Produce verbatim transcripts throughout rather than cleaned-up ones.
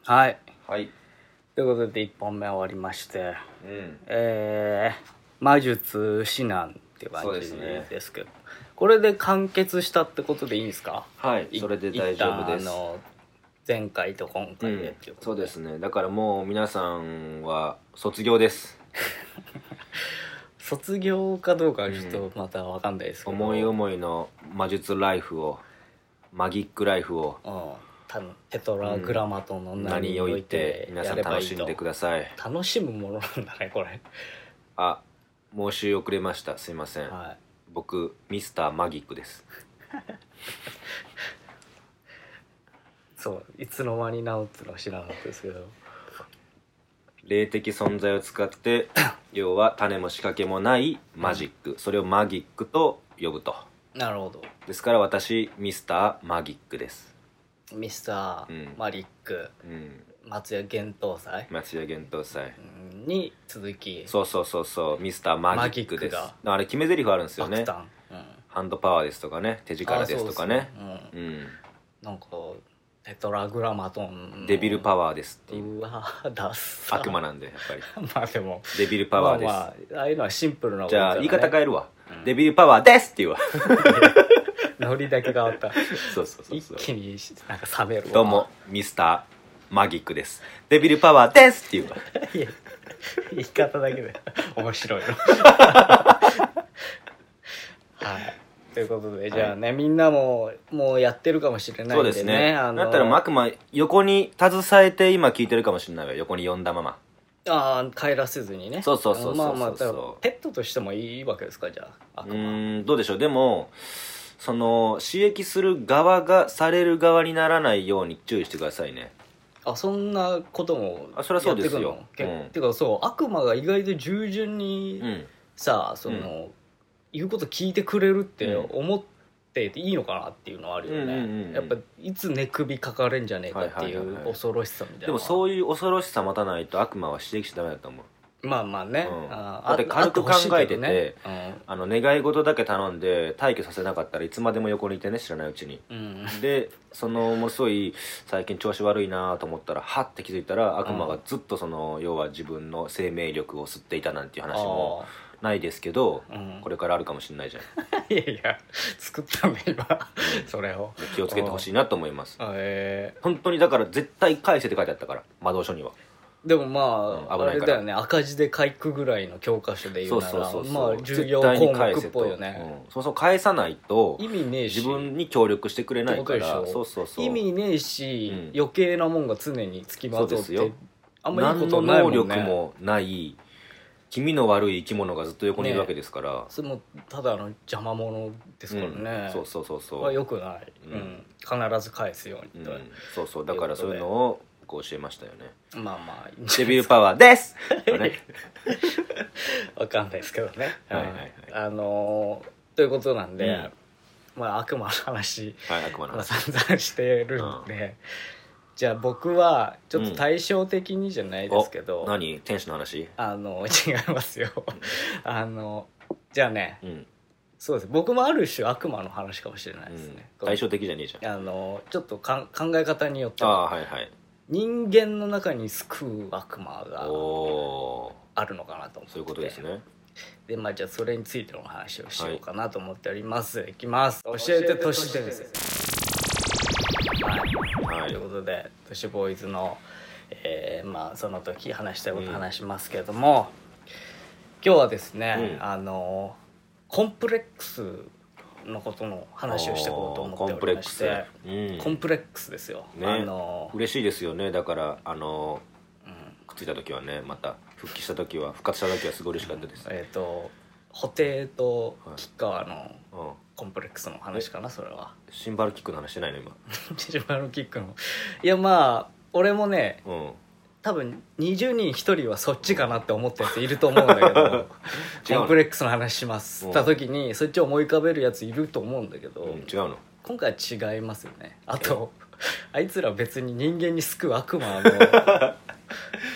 はい。 はい。 ということでいっぽんめ終わりまして、 うん。 えー、魔術指南っていう感じそうですねですけど、これで完結したってことでいいですか？ はい。それで大丈夫です。 一旦あの前回と今回でっていうことで、 うん、そうですね。だからもう皆さんは卒業です。 卒業かどうかはちょっとまた分かんないですけど、 思い思いの魔術ライフを、マギックライフを、 うん、たテトラグラマトンの名において皆さん楽しんでください。 楽しむものなんだねこれ。 あ、申し遅れました。すいません。 はい、 僕ミスターマギックです。 そういつの間に治ってのは知らなかったですけど、 霊的存在を使って要は種も仕掛けもないマジック、それをマギックと呼ぶと。 なるほど。 ですから私ミスターマギックです。 ミスター、 うんマリック、 うん、 松屋幻冬祭松屋幻冬祭に続き、 そうそうそうそうミスターマギックです。 マギックあれ決め台詞あるんですよね。 爆誕、うん、 ハンドパワーですとかね、手力ですとかね、 う、うん、 うん、 なんかテトラグラマトンデビルパワーですっていう、 うわダッサ悪魔なんでやっぱりまあでもデビルパワーです、 まあ、まあ、ああいうのはシンプルな、 じゃあ言い方変えるわ、 うん、 デビルパワーですって言うわノリだけ変わったそうそうそうそう、 一気になんか冷めるわ。 どうもミスターマギックです、デビルパワーですって言うわいや言い方だけで面白いのはいということで、じゃあね、はい、みんなももうやってるかもしれないんでね。 そうですね、 あのだったら悪魔横に携えて今聞いてるかもしれないわ、横に呼んだまま。 ああ帰らせずにね。 そうそうそうそうそう、 まあまあペットとしてもいいわけですか、じゃあ悪魔。うーんどうでしょう。でもその刺激する側がされる側にならないように注意してくださいね。 あ、そんなこともあ、そりゃそうですよ。 うん、てかそう悪魔が意外と従順に、うん、さあその、うん、言うこと聞いてくれるって思っていいのかなっていうのはあるよね、うんうんうん、やっぱいつ寝首かかれんじゃねえかっていう恐ろしさみたいな、 でもそういう恐ろしさ持たないと悪魔は刺激しちゃダメだと思う。 まあまあね、 うん、だって軽く考えてて、ね、うん、あの願い事だけ頼んで退去させなかったらいつまでも横にいてね、知らないうちに、うん、でそのものすごい最近調子悪いなと思ったらハッて気づいたら悪魔がずっとその、うん、要は自分の生命力を吸っていたなんていう話もないですけど、うん、これからあるかもしれないじゃん。 いやいや作ったんだ今、うん、それを気をつけてほしいなと思います、 えー、 本当に。だから絶対返せって書いてあったから魔導書には。 でもまあ、うん、あれだよね、赤字で書くぐらいの教科書で言うならまあ重要項目っぽいよね、 うん、そうそう返さないと意味ねえし自分に協力してくれないから、 そうそうそう意味ねえし、うん、余計なもんが常につきまとってあんまりいいことないもんね。何の能力もない気味の悪い生き物がずっと横にいるわけですから、ね、 それもただの邪魔者ですからね、 うん、そうそうそうそうはよくない、うんうん、必ず返すようにと、うん、 そうそうだからそういうのをこう教えましたよね。 まあまあデビルパワーですわかんないですけどね、 はいはいはい、 あのー、ということなんで、うん、まあ悪魔の話、 はい、悪魔の話散々してるんで、うん、じゃあ僕はちょっと対照的にじゃないですけど、 うん、何天使の話？ あの違いますよあのじゃあね、うん、そうです、僕もある種悪魔の話かもしれないですね、 うん、対照的じゃねえじゃん。 あのちょっとか考え方によっては、あ、はいはい、 人間の中に救う悪魔があるのかなと思って、 そういうことですね。 でまあじゃあそれについての話をしようかなと思っております、はい、いきます。教えて都市伝説。はい、はい、ということで都市ボーイズの、えー、まあその時話したいこと話しますけれども、うん、今日はですね、うん、あのコンプレックスのことの話をしていこうと思っておりまして、コンプレックス、うん、コンプレックスですよ、 ね、あの嬉しいですよね。だからあの、うん、くっついた時はね、また復帰した時は復活した時はすごい嬉しかったです、 うん、えっ、ー、と布袋と吉川のコンプレックスの話かな、それは。 シンバルキックの話してないの今シンバルキックのいやまあ俺もね、うん、多分にじゅうにんひとりはそっちかなって思ったやついると思うんだけどコンプレックスの話しますった時にそっちを思い浮かべるやついると思うんだけど、うん、 違うの今回は違いますよね。あとあいつら別に人間に救う悪魔の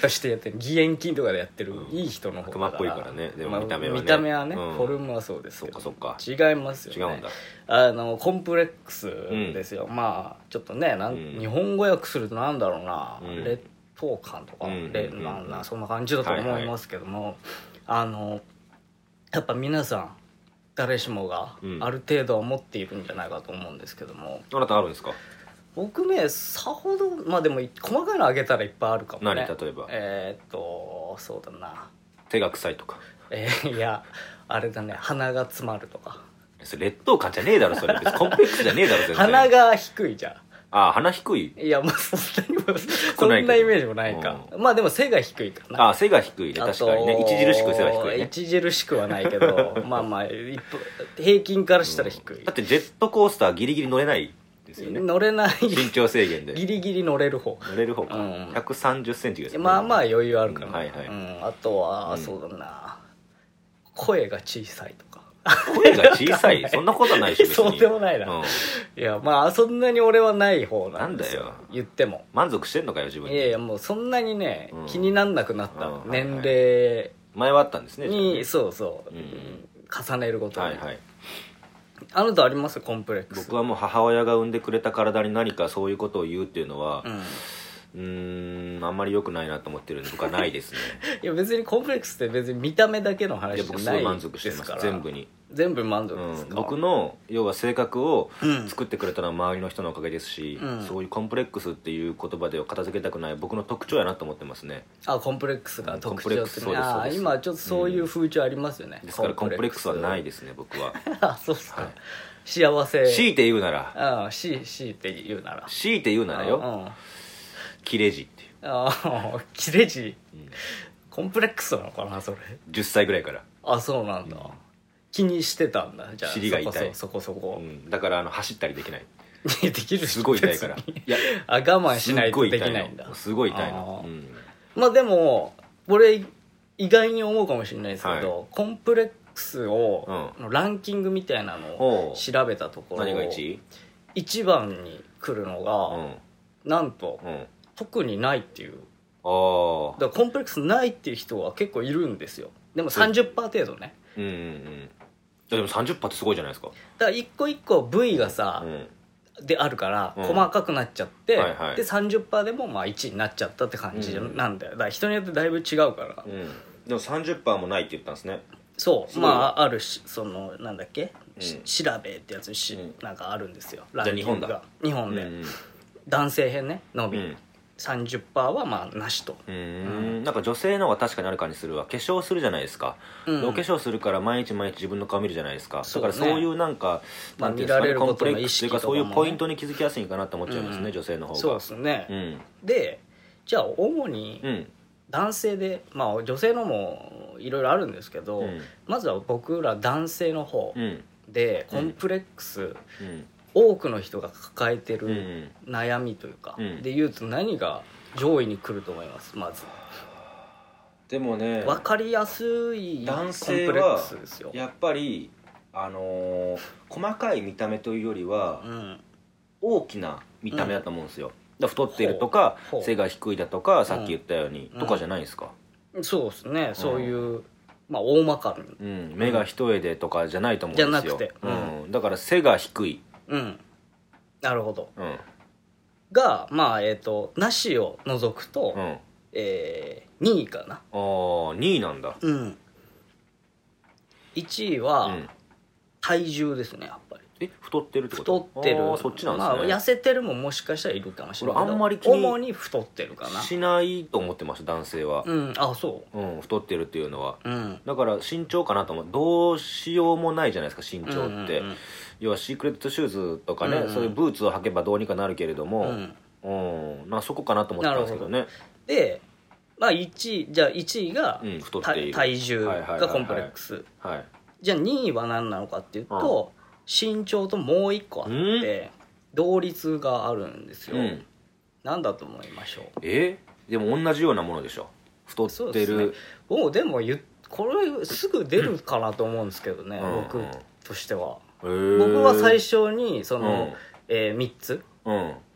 としてやってる義援金とかでやってるいい人の方熊っぽいからね。でも見た目はね、 まあ、見た目はね、 うん、 フォルムはそうですけど、 そっかそっか違いますよね。 違うんだ。 あのコンプレックスですよ、うん、まあちょっとねなん、うん、日本語訳するとなんだろうな、うん、劣等感とか、うん、なんなそんな感じだと思いますけども、はいはい、あのやっぱ皆さん誰しもがある程度は持っているんじゃないかと思うんですけども、 うん、あなたあるんですか？ 僕ねさほどまあでも細かいのあげたらいっぱいあるかもね。 何例えば？ えー、っとそうだな、 手が臭いとか、 えー、いやあれだね、鼻が詰まるとか。 それ劣等感じゃねえだろ、それ別にコンプレックスじゃねえだろ全然。 鼻が低いじゃん。 ああ、鼻低い。 いやもうそんなにもそんなイメージもないか、うん、まあでも背が低いかな。 ああ、背が低いね、確かにね。著しく背は低いね。 著しくはないけどまあまあ平均からしたら低い、うん、 だってジェットコースターギリギリ乗れないですよね。 乗れない、 身長制限でギリギリ乗れる方乗れる方か、うん、ひゃくさんじゅっセンチですね。 まあまあ余裕あるから、 うんはいはい、 うん、あとは、うん、そうだな、声が小さいとか。 声が小さいそんなことないでしょ別に。 そうでもないな、うん、いやまあそんなに俺はない方なんですよ。 なんだよ言っても満足してんのかよ自分に。 いやいやもうそんなにね、うん、気になんなくなった、 うん、 年齢、 はいはい、前はあったんですねに、 ね、 そうそう、うん、重ねることに、 はいはい。 あなたありますコンプレックス？ 僕はもう母親が産んでくれた体に何かそういうことを言うっていうのは、うんうーんあんまり良くないなと思ってるんで僕はないですね。 いや別にコンプレックスって別に見た目だけの話じゃないですから。いや僕すごい満足してます全部に。 全部満足ですか？ うん、僕の要は性格を作ってくれたのは周りの人のおかげですし、うん、そういうコンプレックスっていう言葉では片付けたくない僕の特徴やなと思ってますね。 あコンプレックスが特徴ってね、あ今ちょっとそういう風潮ありますよね、 うん、ですからコンプレックスはないですね僕は。 あそうっすか、はい、幸せ強いて言うならあ強いて言うなら強いて言うならよ、うん、切れ字っていう。 ああ切れ字、うん、コンプレックスなのかなそれ。 じゅっさいぐらいから。 あそうなんだ、うん、気にしてたんだ。じゃあ尻が痛いそこそこそこ、 うん、だからあの走ったりできない。 できるすごい痛いから。いやあ我慢しないとできないんだ。 すごい痛いの、うん、 まあでも俺意外に思うかもしれないですけど、はい、コンプレックスを、うん、のランキングみたいなのを調べたところ、 何がいちい？ いちばんに来るのが、うん、なんと、うん、特にないっていう。 あだからコンプレックスないっていう人は結構いるんですよ。でも さんじゅっパーセント 程度ね。 うんうんうん。でも さんじゅっパーセント ってすごいじゃないですか。 だから一個一個部位がさ、うん、であるから細かくなっちゃって、うんはいはい、で さんじゅっパーセント でもまあいちになっちゃったって感じなんだよ。だから人によってだいぶ違うから、 うん、でも さんじゅっパーセント もないって言ったんですね。 そうまああるしそのなんだっけ、うん、調べってやつし、うん、なんかあるんですよ。 ランキングがじゃあ日本だ日本で、うんうん、男性編ねのみ、うん、さんじゅっパーセント はまあなしと。 うーん、うん、なんか女性の方が確かにある感じするわ。化粧するじゃないですか、うん、お化粧するから毎日毎日自分の顔見るじゃないですか。だからそういうなんか、 まあ、見られることの意識とかも、ね、 コンプレックスというかそういうポイントに気づきやすいかなと思っちゃいますね、うん、女性の方が。 そうですね、うん、でじゃあ主に男性で、まあ女性のもいろいろあるんですけど、うん、まずは僕ら男性の方でコンプレックス、うんうん多くの人が抱えてる悩みというか、うん、で言うと何が上位に来ると思います？まずでもね分かりやすいコンプレックスですよ。 やっぱりあのー、細かい見た目というよりは、うん、大きな見た目だと思うんですよ、うん、だ太っているとか背が低いだとかさっき言ったように、うん、とかじゃないですか、 うん、そうですね、うん、そういうまあ大まかに、 うん、目が一重でとかじゃないと思うんですよ。 じゃなくて、 うん、だから背が低いうんなるほど、 うん、 がまあえっ、ー、となしを除くと、うんえー、にいかな。 ああにいなんだ。 うんいちいは、うん、体重ですねやっぱり。 え太ってるってこと？ 太ってる。 そっちなんですね。 まあ痩せてるももしかしたらいるかもしれないけどあんまり気に主に太ってるかなしないと思ってました男性は。 うんあそう、 うん、太ってるっていうのは、 うん、 だから身長かなと思う。どうしようもないじゃないですか身長って、うんうんうん、要はシークレットシューズとかね、うんうん、そういうブーツを履けばどうにかなるけれども、うんうん、まあそこかなと思ってたんですけどね。 でまあいちいじゃあいちいが、 うん、太っている体重がコンプレックス、 はいはいはい、 じゃあにいは何なのかっていうと、うん身長ともう一個あって同率があるんですよ、うん、何だと思いましょう？ えでも同じようなものでしょ太ってる。 で、ね、もうでもこれすぐ出るかなと思うんですけどね、うん、僕としては、うん、僕は最初にその、うんえー、みっつ、 うん、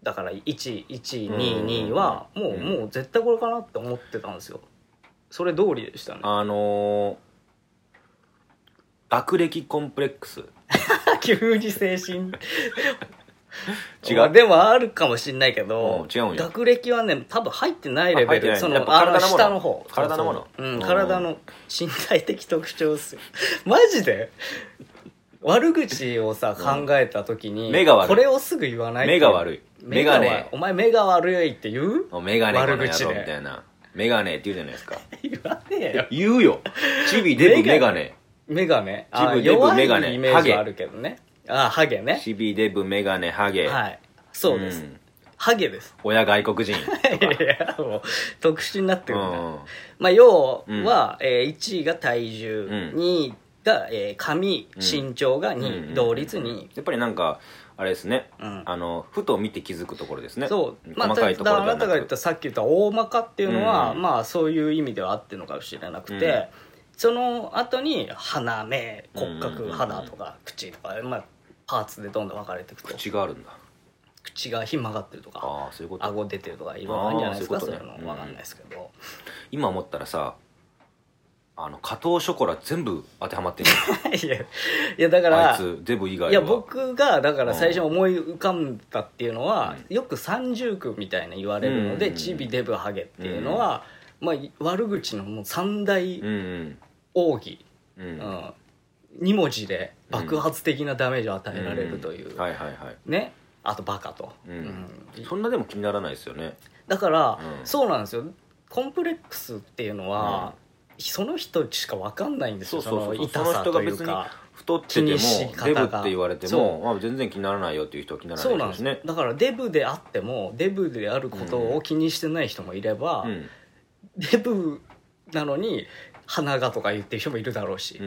だからいちいちににはもう、うん、もう絶対これかなって思ってたんですよ。それ通りでしたね。 あのー、学歴コンプレックス急に精神違うでもあるかもしれないけど、 違うんや。 学歴はね多分入ってないレベル、その体の下の方、 体のもの、 うん、体の身体的特徴っすよ。マジで悪口をさ考えた時に、 目が悪い、 これをすぐ言わない。 目が悪い、 メガネ、お前目が悪いって言う？ メガネ悪口でみたいな、メガネって言うじゃないですか。 言わねえよ。 言うよ。チビデブメガネ、 メガネ、 チビデブメガネ、 イメージはあるけどね。あ、ハゲね。 チビデブメガネハゲ、 はい、そうです、うん、ハゲです。 親外国人とかいやもう特殊になってるんだ、うん、まあ要は、うんえー、いちいが体重、うん、にいが、えー、髪、身長がにい、うん、同率にい。 やっぱりなんかあれですね、うん、あのふと見て気づくところですね。 そう、細かいところではなく、まあ、あなたが言ったさっき言った大まかっていうのは、うん、まあそういう意味ではあってるのかもしれなくて、うん、その後に鼻、目、骨格、肌とか口とか、まあパーツでどんどん分かれていくと。 口があるんだ。 口がひん曲がってるとか、 あ、そういうこと。 顎出てるとかいろいろあるんじゃないですか。そういうの分かんないですけど、 今思ったらさ、あの加藤ショコラ全部当てはまってるいやいやだからあいつデブ以外は。 いや僕がだから最初思い浮かんだっていうのは、うん、よく三重苦みたいな言われるので、うん、チビデブハゲっていうのは、うん、まあ悪口のもう三大奥義、うんうん、に文字で爆発的なダメージを与えられるという、ね、あとバカと、 うんうん、そんなでも気にならないですよね。 だから、うん、そうなんですよ。コンプレックスっていうのは、うん、その人しか分かんないんですよ。 そうそうそう、 その痛さというか、 太っててもデブって言われても、まあ、全然気にならないよっていう人は気にならないですね。そうなんです。 だからデブであってもデブであることを気にしてない人もいれば、うん、デブなのに鼻がとか言ってる人もいるだろうし、うん、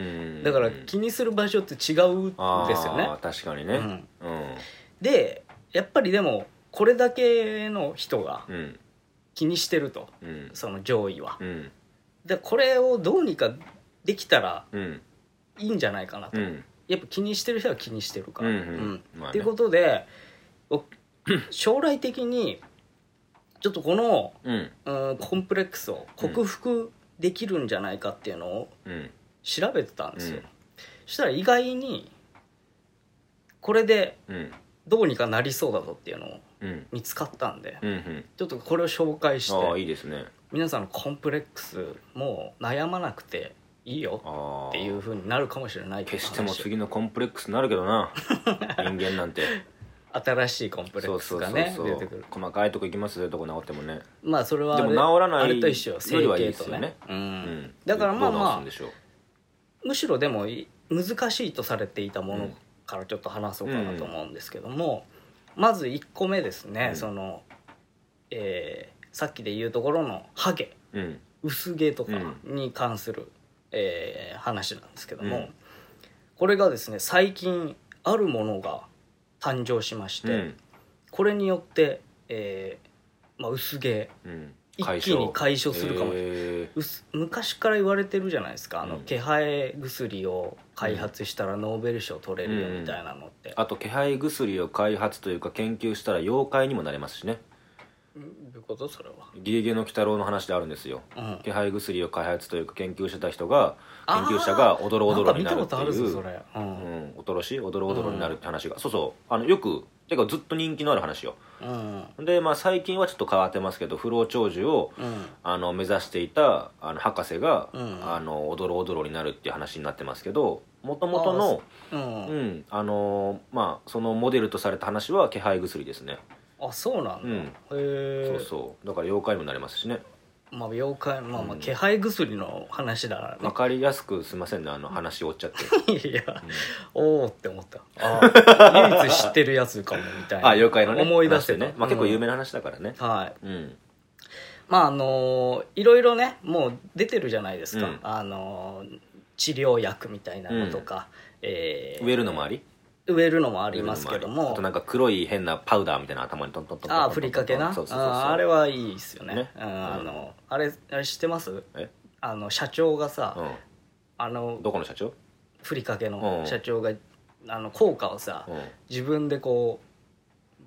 だから気にする場所って違うんですよね。 あ、確かにね、うんうん、 でやっぱりでもこれだけの人が気にしてると、うん、その上位は、うん、でこれをどうにかできたらいいんじゃないかなと、うん、やっぱ気にしてる人は気にしてるから、うんうんうんまあね、っていうことで将来的にちょっとこの、うんうん、コンプレックスを克服できるんじゃないかっていうのを調べてたんですよ、うん、そしたら意外にこれでどうにかなりそうだぞっていうのを見つかったんで、うんうん、ちょっとこれを紹介して、 あ、いいですね、 皆さんのコンプレックスもう悩まなくていいよっていう風になるかもしれない。 決しても次のコンプレックスになるけどな人間なんて新しいコンプレックスがね出てくる。 細かいとこ行きますよ、どこ治ってもね。 まあそれはでも治らないあれと一緒、整形とね、うんうん、だからまあまあむしろでも難しいとされていたものからちょっと話そうかなと思うんですけども、うん、まずいっこめですね、うん、その、えー、さっきで言うところのハゲ、うん、薄毛とかに関する、えー、話なんですけども、うん、これがですね最近あるものが誕生しまして、うん、これによって、えーまあ、薄毛、うん、一気に解消するかもしれない、えー、昔から言われてるじゃないですか、あの、うん、気配薬を開発したらノーベル賞取れるよみたいなのって、うん、 あと気配薬を開発というか研究したら妖怪にもなれますしね。 どういうことそれは。 ゲゲゲの鬼太郎の話であるんですよ、うん、気配薬を開発というか研究してた人が研究者がおどろおどろになるっていう、それ、うんうん、おとろしおどろおどろになるって話が、うん、そうそうあのよくてかずっと人気のある話よ、うん、で、まあ、最近はちょっと変わってますけど不老長寿を、うん、あの目指していたあの博士が、うん、あのおどろおどろになるっていう話になってますけど、もともとのあ、うんうん、あのまあ、そのモデルとされた話は気配薬ですね。 あ、そうなんだ、うん、へえ。そうそうだから妖怪にもなれますしね。 まあ妖怪、まあまあ気配薬の話だからね、 分かりやすくすいませんね、あの話折っちゃっていや、うん、おおって思った。あ唯一知ってるやつかもみたいな。 あ、妖怪のね思い出せね、 まあ、結構有名な話だからね、 うん、はい、うん、まああのー、いろいろねもう出てるじゃないですか、うん、あのー、治療薬みたいなのとか、 うん、えー、植えるのもあり植えるのもありますけども、 あとなんか黒い変なパウダーみたいな頭にトントントントンああふりかけな、そうそうそうそう、あ, あれはいいっすよね、ね、うん、あのあれあれ知ってます？えあの社長がさ、うん、あのどこの社長？ ふりかけの社長が、うん、あの効果をさ、うん、自分でこう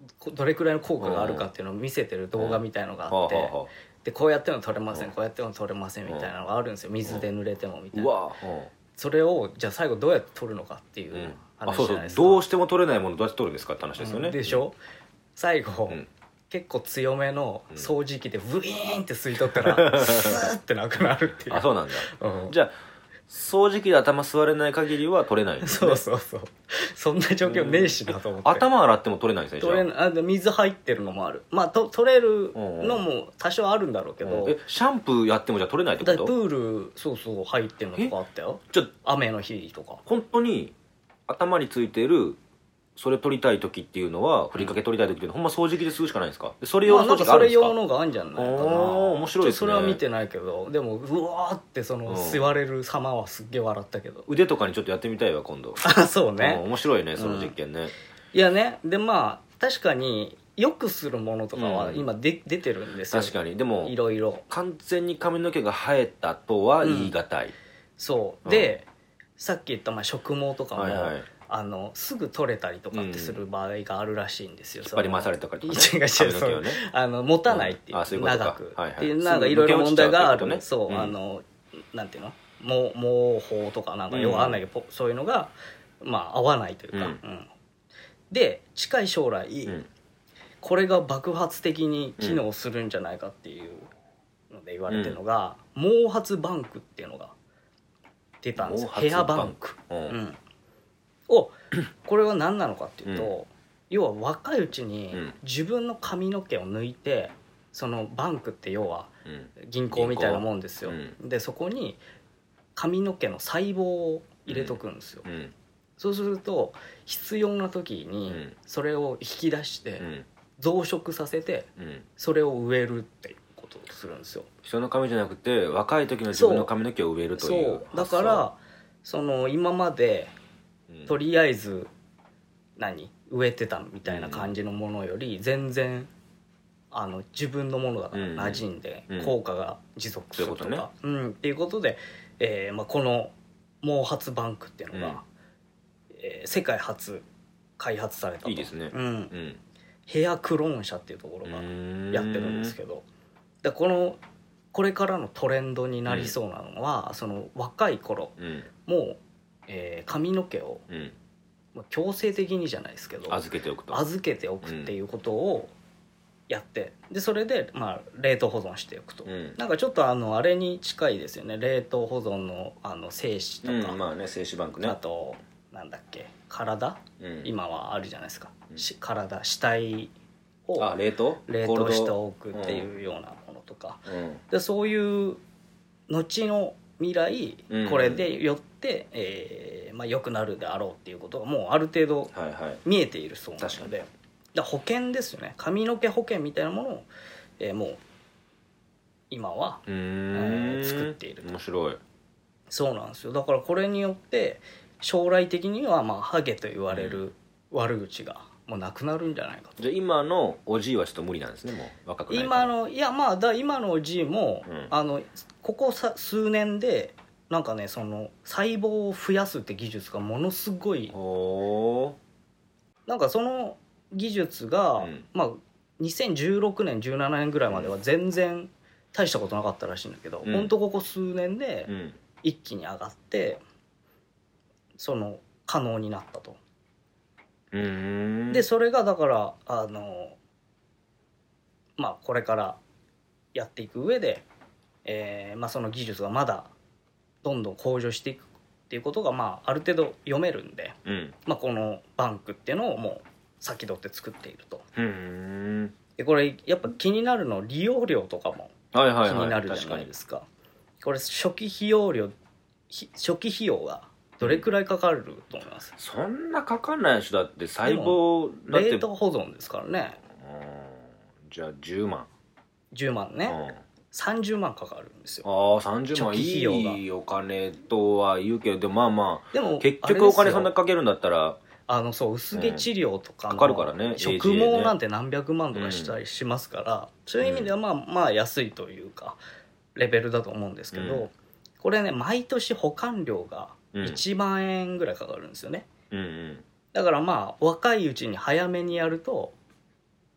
どれくらいの効果があるかっていうのを見せてる動画みたいのがあって、でこうやっても取れません、こうやっても取れませんみたいなのがあるんですよ、水で濡れてもみたいな。それをじゃあ最後どうやって取るのかっていう話じゃないですか。 どうしても取れないものどうやって取るんですかって話ですよね、 でしょ。最後、結構強めの掃除機でブイーンって吸い取ったらスーってなくなるっていう。 あ、そうなんだ。じゃあ掃除機で頭吸われない限りは取れないんですね。 そうそうそう、そんな状況ねえしなと思って。 頭洗っても取れないんですね。 取れない。あ、水入ってるのもある。まあと取れるのも多少あるんだろうけど、 えシャンプーやってもじゃあ取れないってこと？ だプールそうそう入ってるのとかあったよ。 じゃあ雨の日とか本当に頭についてるそれ取りたい時っていうのは、ふりかけ取りたい時っていうのは、ほんま掃除機で吸うしかないんですか？それ用の掃除機あるんですか？ それ用のがあるんじゃないかな。 面白いですね。 それは見てないけど、でもうわーってその吸われる様はすっげえ笑ったけど、 腕とかにちょっとやってみたいわ今度。 あ、そうね、 面白いねその実験ね、うん、 いやね。でまあ確かによくするものとかは今で、うん、出てるんですよ。 確かに。でもいろいろ完全に髪の毛が生えたとは言い難い、うん、 そう、うん、でさっき言ったまあ植毛とかも、はいはい、あのすぐ取れたりとかってする場合があるらしいんですよ。 引っ張り回されたりとか、ね、 違う違う、そう、ね、あの持たないっていう、うん、うう長く、はいはい、っていうなんかいろいろ問題がある、ね、そう、うん、あのなんていうの毛毛法とかなんかよくわかんないけど、うん、そういうのがまあ合わないというか、うんうん、で近い将来、うん、これが爆発的に機能するんじゃないかっていうので言われてるのが、うん、毛髪バンクっていうのが出たんですよ。ヘアバンク、うんうん、をこれは何なのかっていうと、うん、要は若いうちに自分の髪の毛を抜いて、そのバンクって要は銀行みたいなもんですよ、うん、でそこに髪の毛の細胞を入れとくんですよ、うんうん、そうすると必要な時にそれを引き出して増殖させてそれを植えるっていうことをするんですよ。 人の髪じゃなくて若い時の自分の髪の毛を植えるという。 そうだからその今までとりあえず何植えてたみたいな感じのものより全然あの自分のものだから馴染んで効果が持続するとか、うんうん、っていうことで、えーまあ、この毛髪バンクっていうのが、うんえー、世界初開発されたと。 いいですね、 うんうん、ヘアクローン社っていうところがやってるんですけど、だこのこれからのトレンドになりそうなのは、うん、その若い頃、うん、もう、えー、髪の毛を、うんまあ、強制的にじゃないですけど預けておくと預けておくっていうことをやって、でそれで、まあ、冷凍保存しておくと、うん、なんかちょっとあのあれに近いですよね。冷凍保存のあの精子とか、 うん、まあね精子バンクね。 あとなんだっけ体、うん、今はあるじゃないですか、うん、体死体をあ冷凍冷凍しておくっていうようなものとか、うん、でそういう後の未来、うん、これでよって、えーまあ、良くなるであろうっていうことがもうある程度見えているそうなので、はいはい、だ保険ですよね。髪の毛保険みたいなものを、えー、もう今は、えー、作っていると。 面白い。 そうなんですよ。だからこれによって将来的には、まあ、ハゲと言われる悪口がもうなくなるんじゃないかと。 じゃあ今のおじいはちょっと無理なんですね。もう若くない今のいやまあだ今のおじいも、うん、あのここさ数年でなんかねその細胞を増やすって技術がものすごいなんかその技術が、うん、まあにせんじゅうろくねんじゅうななねんぐらいまでは全然大したことなかったらしいんだけど、うん、ほんとここ数年で一気に上がって、その可能になったと。 うーんでそれがだからあのまあこれからやっていく上で、えーまあ、その技術がまだどんどん向上していくっていうことが、まあ、ある程度読めるんで、うんまあ、このバンクっていうのをもう先取って作っていると。 うーんでこれやっぱ気になるの利用料とかも気になるじゃないですか。これ初期費用料初期費用がどれくらいかかると思います？ そんなかかんないでしょ。だって細胞だって冷凍保存ですからね。 うんじゃあじゅうまんじゅうまんね、うん、さんじゅうまんかかるんですよ。 ああさんじゅうまんいいお金とは言うけど、でもまあまあでも結局お金そんなかけるんだったらあのそう薄毛治療とかの、 うん、かかるからね。 植毛なんて何百万とかしたりしますから、うん、そういう意味ではまあまあ安いというかレベルだと思うんですけど、うん、これね毎年保管料がいちまんえんぐらいかかるんですよね、 うんうん、 だからまあ若いうちに早めにやると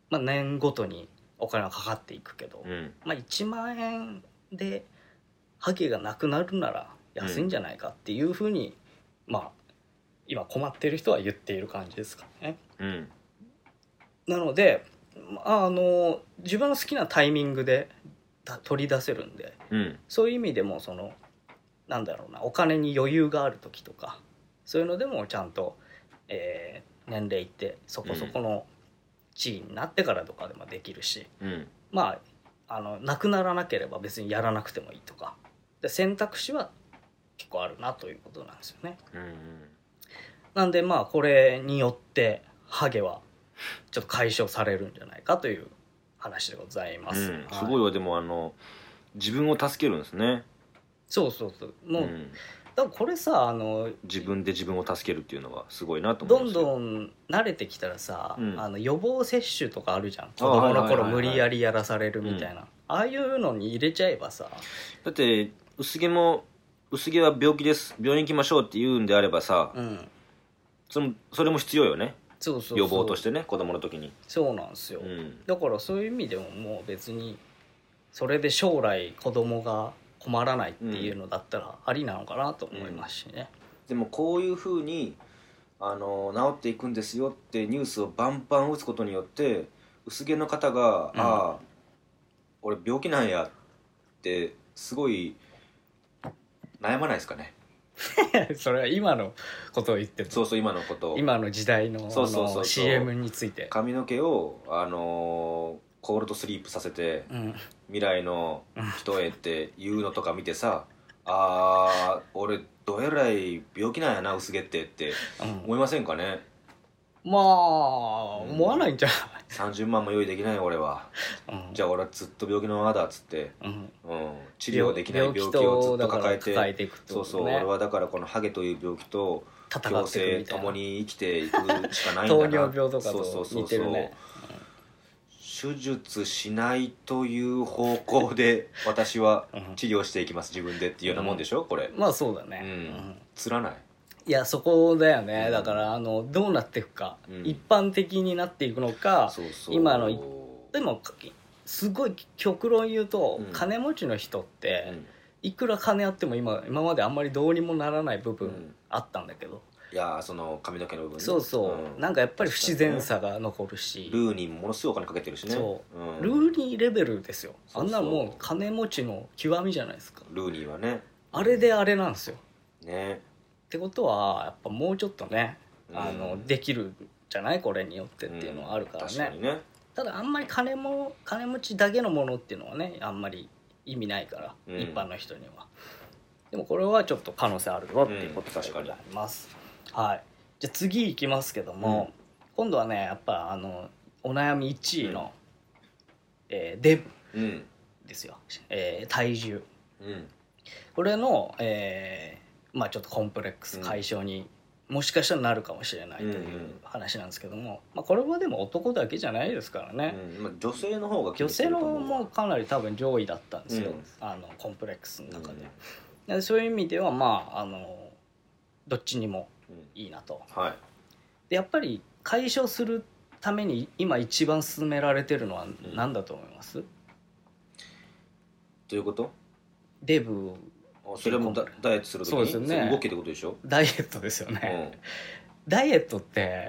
まあ、年ごとにお金はかかっていくけど、 うん、 まあ、いちまんえんでハゲがなくなるなら安いんじゃないかっていうふうに、うん、まあ今困っている人は言っている感じですかね。 うん、 なのであの自分の好きなタイミングで取り出せるんで、 うん、 そういう意味でもそのなんだろうな、お金に余裕がある時とかそういうのでもちゃんと、えー、年齢いってそこそこの地位になってからとかでもできるし、 うん、 まああのなくならなければ別にやらなくてもいいとかで選択肢は結構あるなということなんですよね。 うんうん、 なんでまあこれによってハゲはちょっと解消されるんじゃないかという話でございます、 うん、 はい、 すごいわ。でもあの自分を助けるんですね。 そうそうそう、もう、うん、だからこれさあの自分で自分を助けるっていうのはすごいなと思いますよ。 どんどん慣れてきたらさ、うん、あの予防接種とかあるじゃん、子供の頃無理やりやらされるみたいな、うん、ああいうのに入れちゃえばさ、 だって薄毛も薄毛は病気です病院行きましょうって言うんであればさ、うん、そのそれも必要よね。 そうそうそう、 予防としてね、子供の時に。 そうなんですよ、うん、だからそういう意味でももう別にそれで将来子供が困らないっていうのだったらありなのかなと思いますしね、 うん、でもこういうふうにあの治っていくんですよってニュースをバンバン打つことによって薄毛の方が、うん、ああ俺病気なんやってすごい悩まないですかね。 それは今のことを言ってる。 そうそう、今のことを、 今の時代のそうそうそうそうシーエム について髪の毛を、あのー、コールドスリープさせて、うん、未来の人へって言うのとか見てさ、うん、あー俺どえらい病気なんやな薄毛ってって思いませんかね、 うん、まあ思わないんじゃない、 さんじゅうまんも用意できない俺は、うん、じゃあ俺はずっと病気のままだっつって、うんうん、治療できない病気をずっと抱えて抱えていくと、ね、 そうそう、俺はだからこのハゲという病気と共生共に生きていくしかないんだな糖尿病とかと似てるね。 手術しないという方向で私は治療していきます自分でっていうようなもんでしょ、うん、これ。 まあそうだね、 うん、つらない。 いやそこだよね、うん、だからあのどうなっていくか、うん、一般的になっていくのか、そうそう、今のでもすごい極論言うと、うん、金持ちの人って、うん、いくら金あっても 今, 今まであんまりどうにもならない部分あったんだけど、 いやその髪の毛の部分ね、 そうそう、うん、なんかやっぱり不自然さが残るし、 ルーにものすごいお金かけてるしね。 そう、うん、ルーニーレベルですよ。あんなもう金持ちの極みじゃないですかルーニーはね。 あれであれなんですよね。 ってことはやっぱもうちょっとね、うん、あのできるじゃないこれによってっていうのはあるからね、うん、確かにね。ただあんまり金も金持ちだけのものっていうのはねあんまり意味ないから、うん、一般の人には。でもこれはちょっと可能性あるよっていうことでございます、うん、はい。じゃあ次いきますけども、うん、今度はねやっぱあのお悩みいちいの、うんえー、デブですよ、うんえー、体重、うん、これの、えーまあ、ちょっとコンプレックス解消にもしかしたらなるかもしれないという話なんですけども、まあ、これはでも男だけじゃないですからね、 うんまあ、女性の方が女性の方もかなり多分上位だったんですよ、うん、あのコンプレックスの中で、うん、でそういう意味ではまああのどっちにもいいなと、 うんはい、 でやっぱり解消するために今一番進められてるのは何だと思います、うん、 どういうこと？ デブそれも ダ, ダイエットするときにそうですよ、ね、動きってことでしょ？ ダイエットですよね、うん、ダイエットって、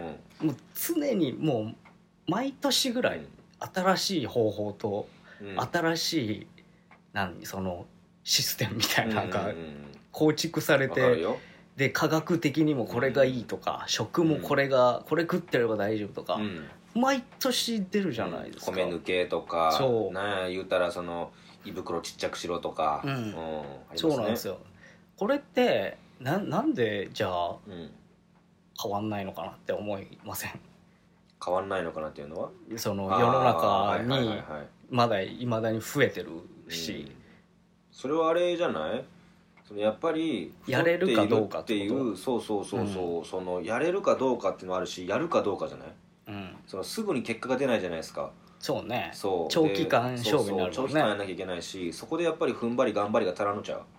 うん、もう常にもう毎年ぐらい新しい方法と、うん、新しい何そのシステムみたいなのが構築されて、うんうんうん、で科学的にもこれがいいとか、うん、食もこれが、うん、これ食ってれば大丈夫とか、うん、毎年出るじゃないですか、 米抜けとかそうなん言うたらその胃袋ちっちゃくしろとか、うんうんね、 そうなんですよ。これって な, なんでじゃあ、うん、変わんないのかなって思いません？ 変わんないのかなっていうのはその世の中にまだいまだに増えてるし、うん、 それはあれじゃないそのやっぱりやれるかどうかっていうそうそうそうそう、うん、そのやれるかどうかっていうのもあるしやるかどうかじゃない、うん、そのすぐに結果が出ないじゃないですか。 そうねそう長期間勝負になるもんね。 そうそう長期間やらなきゃいけないしそこでやっぱり踏ん張り頑張りが足らんのちゃう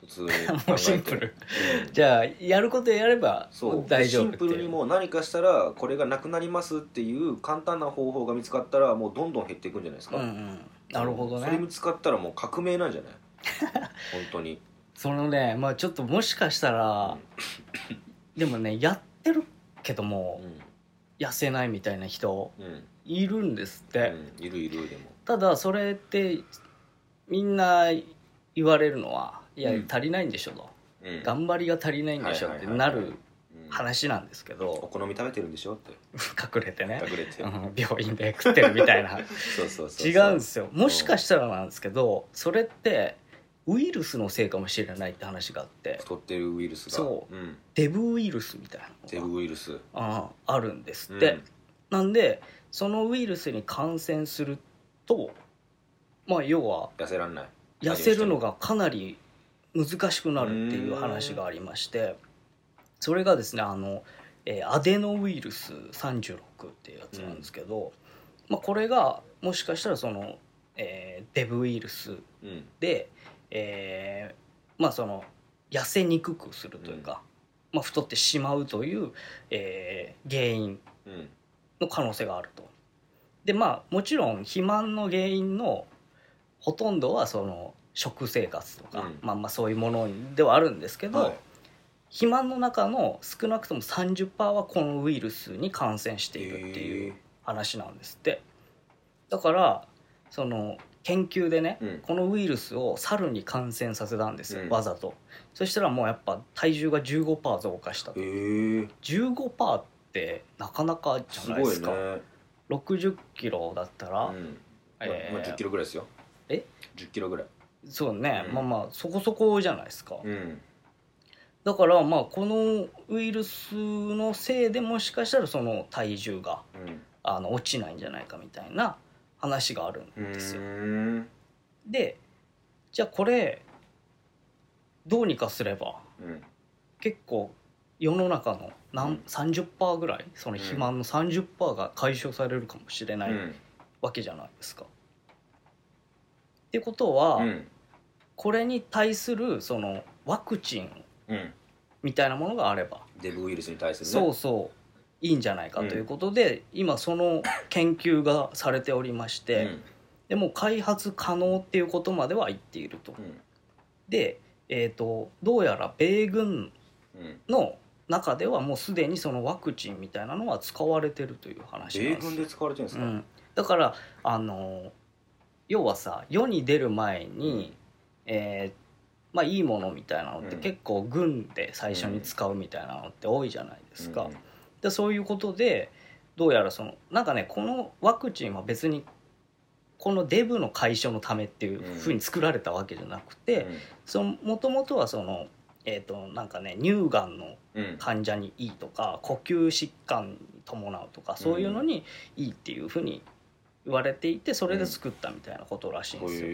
普通に考えてもうシンプル、うん、じゃあやることやれば大丈夫って。 シンプルにもう何かしたらこれがなくなりますっていう簡単な方法が見つかったらもうどんどん減っていくんじゃないですか、 うんうん、なるほどね。 それ見つかったらもう革命なんじゃない本当にそのねまあちょっともしかしたらでもねやってるけども、うん、痩せないみたいな人、うん、いるんですって、 うん、いるいる。でもただそれってみんな言われるのはいや、うん、足りないんでしょと、うん、頑張りが足りないんでしょってなる話なんですけど、 お好み食べてるんでしょって隠れてね隠れて、 うん、病院で食ってるみたいなそうそうそうそう違うんですよ。もしかしたらなんですけどそれってウイルスのせいかもしれないって話があって、 太ってるウイルスがそう、うん、デブウイルスみたいなのがデブウイルスあ, あるんですって、うん、なんでそのウイルスに感染するとまあ要は痩せらんない痩せるのがかなり難しくなるっていう話がありまして、それがですねあの、えー、アデノウイルスさんじゅうろくっていうやつなんですけど、うんまあ、これがもしかしたらその、えー、デブウイルスで、うんえー、まあその痩せにくくするというか、うんまあ、太ってしまうという、えー、原因の可能性があると。でまあもちろん肥満の原因のほとんどはその食生活とか、うんまあ、まあそういうものではあるんですけど、はい、肥満の中の少なくとも さんじゅっパーセント はこのウイルスに感染しているっていう話なんですって。だからその研究でね、うん、このウイルスを猿に感染させたんですよ、うん、わざと。そしたらもうやっぱ体重が じゅうごパーセント 増加したと。 じゅうごパーセント ってなかなかじゃないですか。すごいね。ろくじゅっキロだったら、うんえーまあ、じゅっキロぐらいですよ。 えじゅっキロぐらい。 そうね、うん、まあまあそこそこじゃないですか、 うん、 だからまあこのウイルスのせいでもしかしたらその体重が、うん、あの落ちないんじゃないかみたいな話があるんですよ。でじゃあこれどうにかすれば、うん、結構世の中の何、うん、さんじゅっパーセントぐらいその肥満の さんじゅっパーセント が解消されるかもしれない、うん、わけじゃないですか。ってことは、うん、これに対するそのワクチンみたいなものがあれば、 うん、デブウイルスに対するねそうそういいんじゃないかということで、うん、今その研究がされておりまして、うん、でも開発可能っていうことまでは言っていると、うん、で、えーと、どうやら米軍の中ではもうすでにそのワクチンみたいなのは使われてるという話なんです。 米軍で使われてるんですか、うん、 だからあの要はさ世に出る前に、うんえーまあ、いいものみたいなのって結構軍で最初に使うみたいなのって多いじゃないですか、うん、でそういうことでどうやらそのなんかねこのワクチンは別にこのデブの解消のためっていうふうに作られたわけじゃなくてもともとはその、えーとなんかね、乳がんの患者にいいとか、うん、呼吸疾患に伴うとかそういうのにいいっていうふうに言われていてそれで作ったみたいなことらしいんですよ、うん、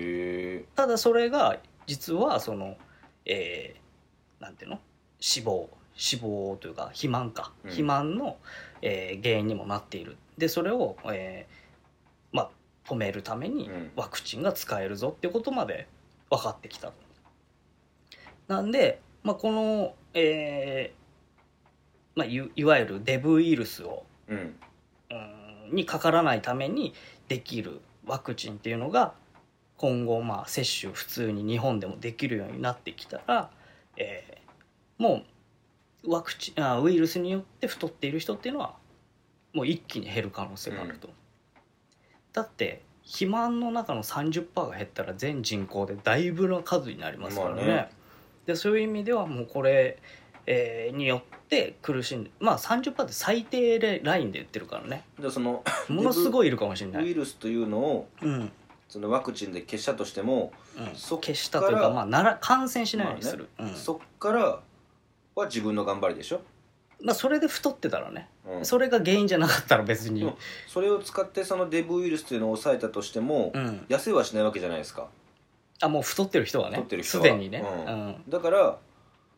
ただそれが実はその、えー、なんていうの脂肪脂肪というか肥満か、うん、肥満の、えー、原因にもなっている。でそれを、えーまあ、止めるためにワクチンが使えるぞっていうことまで分かってきた。なんで、まあ、この、えーまあ、い, いわゆるデブウイルスを、うん、うんにかからないためにできるワクチンっていうのが今後まあ接種普通に日本でもできるようになってきたら、えー、もうワクチンあウイルスによって太っている人っていうのはもう一気に減る可能性があると、うん、だって肥満の中の さんじゅっパーセント が減ったら全人口でだいぶの数になりますからね、まあね、でそういう意味ではもうこれ、えー、によって苦しんでまあ さんじゅっパーセント って最低ラインで言ってるからね。 でそのものすごいいるかもしれない。 ウイルスというのを、うん、そのワクチンで消したとしても、 うん、そ消したというか、まあ、なら感染しないようにする、 まあねうん、 そっからは自分の頑張りでしょ、 まあ、それで太ってたらね、うん、それが原因じゃなかったら別にそれを使ってそのデブウイルスというのを抑えたとしても、うん、痩せはしないわけじゃないですか。 あもう太ってる人はねすでにね、 うんうん、だから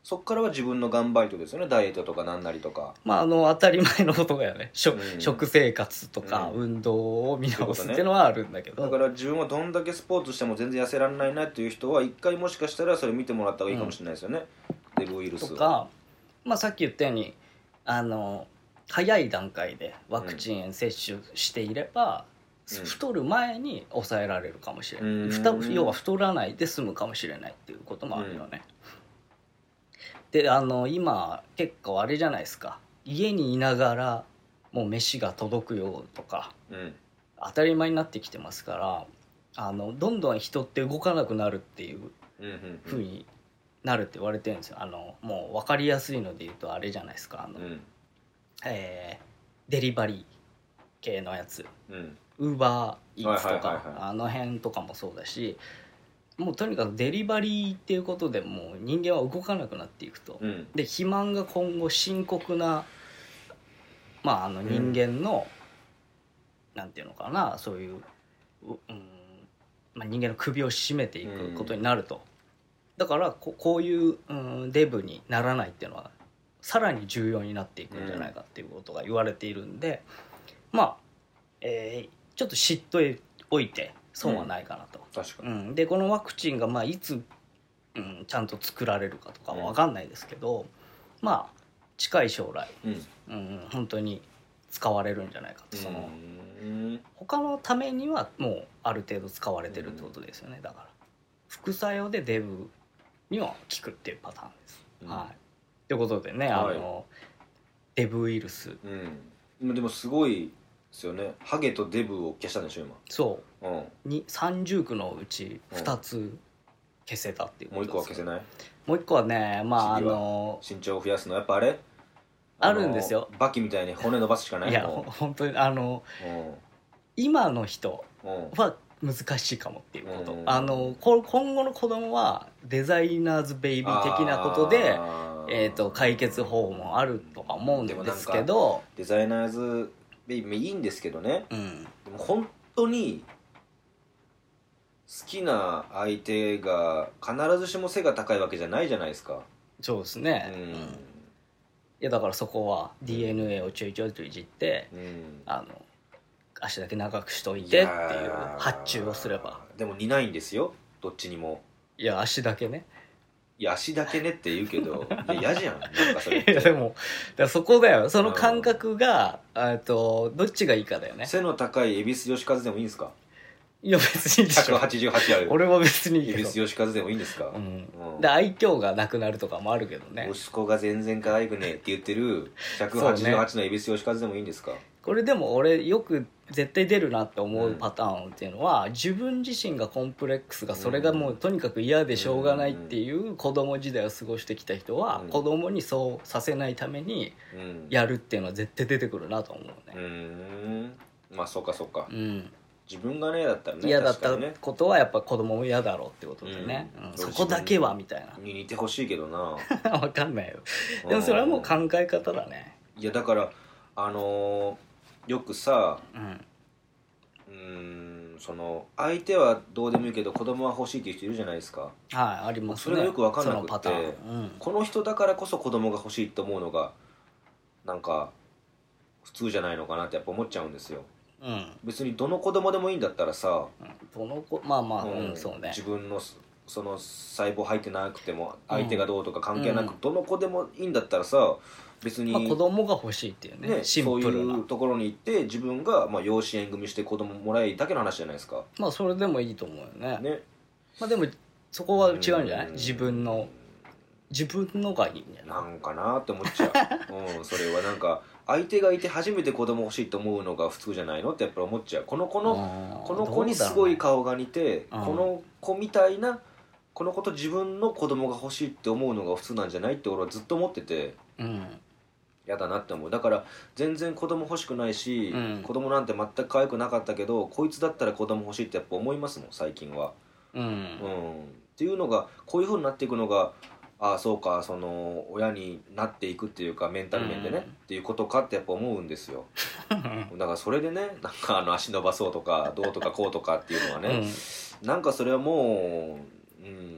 そっからは自分の頑張りとですよね。ダイエットとかなんなりとか、 まああの当たり前のことがよね、食、 うん、 食生活とか運動を見直すっていうのはあるんだけど、 だから自分はどんだけスポーツしても全然痩せられないなっていう人は一回もしかしたらそれ見てもらった方がいいかもしれないですよね、うん、デブウイルスとか、まあ、さっき言ったようにあの早い段階でワクチン接種していれば、うん、太る前に抑えられるかもしれない、うん、要は太らないで済むかもしれないっていうこともあるよね、うん、であの今結構あれじゃないですか、家にいながらもう飯が届くよとか、うん、当たり前になってきてますから、あのどんどん人って動かなくなるっていう風になるって言われてるんですよ。あのもう分かりやすいので言うとあれじゃないですか、あの、うんえー、デリバリー系のやつ、ウーバーイーツとかあの辺とかもそうだし、もうとにかくデリバリーっていうことでもう人間は動かなくなっていくと、うん、で肥満が今後深刻な、まあ、あの人間の、うん、なんていうのかな、そういう、うんまあ、人間の首を絞めていくことになると、うん、だからこ, こういう、うん、デブにならないっていうのはさらに重要になっていくんじゃないかっていうことが言われているんで、まあ、えー、ちょっと知っておいて損はないかなと、 うん、確かに、 うん、でこのワクチンがまあいつ、うん、ちゃんと作られるかとかは分かんないですけど、うん、まあ近い将来、うんうん、本当に使われるんじゃないかと、その、うん、他のためにはもうある程度使われてるってことですよね。だから副作用でデブには効くっていうパターンです、うん、はいということでね、あの、はい、デブウイルス、 うん、でもすごいですよね。ハゲとデブを消したんでしょ今。 そう、うん、にさんじゅう区のうちふたつ消せたっていうことです、 もういっこは消せない。 もういっこはね、まああの身長を増やすのやっぱあれあるんですよ。 バキみたいに骨伸ばすしかない。 いや本当にあの、うん、今の人は難しいかもっていうこと、うん、あの今後の子供はデザイナーズベイビー的なことで、えー、と解決法もあるとか思うんですけど、 デザイナーズベイビーいいんですけどね、うん、でも本当に好きな相手が必ずしも背が高いわけじゃないじゃないですか。 そうですね、うん、いやだからそこは ディーエヌエー をちょいちょいといじって、うん、あの足だけ長くしといてっていう発注をすれば。 でも似ないんですよどっちにも。 いや足だけね、 いや足だけねって言うけどいや嫌じゃんなんかそれって。 いやでもだからそこだよ、その感覚が、うん、とどっちがいいかだよね。 背の高い恵比寿吉和でもいいんですか。 いや別にいいでしょ、 ひゃくはちじゅうはちある俺は別にいいけど、 恵比寿吉和でもいいんですか、 うんうん、で愛嬌がなくなるとかもあるけどね。 息子が全然可愛くねえって言ってるひゃくはちじゅうはちの恵比寿吉和でもいいんですか、ね、 これでも俺よく絶対出るなって思うパターンっていうのは、うん、自分自身がコンプレックスがそれがもうとにかく嫌でしょうがないっていう子供時代を過ごしてきた人は、うん、子供にそうさせないためにやるっていうのは絶対出てくるなと思うね。 うーんまあそうかそうか、 うん、 自分がね嫌だったらね、 嫌だったことはやっぱ子供も嫌だろうってことでね、うんうん、そこだけはみたいなに似てほしいけどな分かんないよ。でもそれはもう考え方だね。 いやだからあのー、よくさ、うんうーんその相手はどうでもいいけど子供は欲しいっていう人いるじゃないですか。 はいありますね。 それがよく分かんなくて、 そのパターン、うん、 この人だからこそ子供が欲しいと思うのがなんか普通じゃないのかなってやっぱ思っちゃうんですよ、うん、別にどの子供でもいいんだったらさ、 うん、どの子まあまあ、うんうん、そうね、 自分のその細胞入ってなくても相手がどうとか関係なく、うん、どの子でもいいんだったらさ別に、 まあ、子供が欲しいっていうね、ねシンプルなそういうところに行って自分がまあ養子縁組して子供もらえるだけの話じゃないですか。 まあそれでもいいと思うよね。ね、まあ、でもそこは違うんじゃない、自分の自分のがいいんじゃないなんかなって思っちゃう、うん、それはなんか相手がいて初めて子供欲しいと思うのが普通じゃないのってやっぱり思っちゃう。この子のこの子にすごい顔が似て、ね、この子みたいなこの子と自分の子供が欲しいって思うのが普通なんじゃないって俺はずっと思ってて、うん、やだなって思う。だから全然子供欲しくないし、うん、子供なんて全く可愛くなかったけどこいつだったら子供欲しいってやっぱ思いますもん最近は、うんうん、っていうのがこういう風になっていくのがああそうかその親になっていくっていうかメンタル面でね、うん、っていうことかってやっぱ思うんですよだからそれでねなんかあの足伸ばそうとかどうとかこうとかっていうのはね、うん、なんかそれはもう、うん、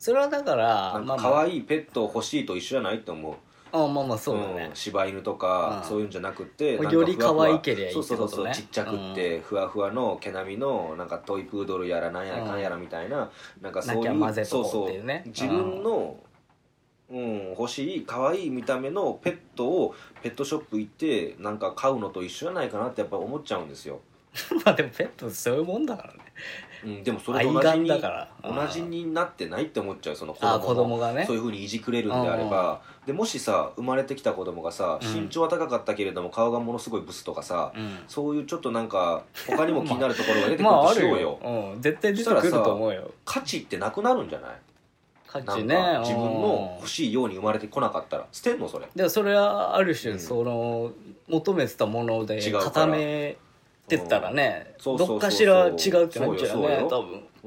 それはだからなんか可愛いペットを欲しいと一緒じゃないって思う。 あまあまあそうだね、 うん、柴犬とか、うん、そういうんじゃなくてなんかより可愛けりゃいいってことね。 そうそうそう、ちっちゃくってふわふわの毛並みのなんかトイプードルやらなんやらかんやらみたいな、うん、なんかそういう混ぜとこうっていうね、 そうそう自分の、うん、欲しい可愛い見た目のペットをペットショップ行ってなんか買うのと一緒じゃないかなってやっぱ思っちゃうんですよまあでもペットそういうもんだからね。 うん、でもそれと同じにだから同じになってないって思っちゃう。その子供あ子供がねそういう風にいじくれるんであれば、でもしさ生まれてきた子供がさ、うん、身長は高かったけれども顔がものすごいブスとかさ、うん、そういうちょっとなんか他にも気になるところが出てくるとしようよ、 まあまあ、あるよ、うん、絶対出てくると思うよ。 価値ってなくなるんじゃない？ 価値ね、 なんか自分の欲しいように生まれてこなかったら捨てんのそれ。 でもそれはある種、うん、その求めてたもので固めてったらね、うん、どっかしら違うってなっちゃうよね多分。 うん、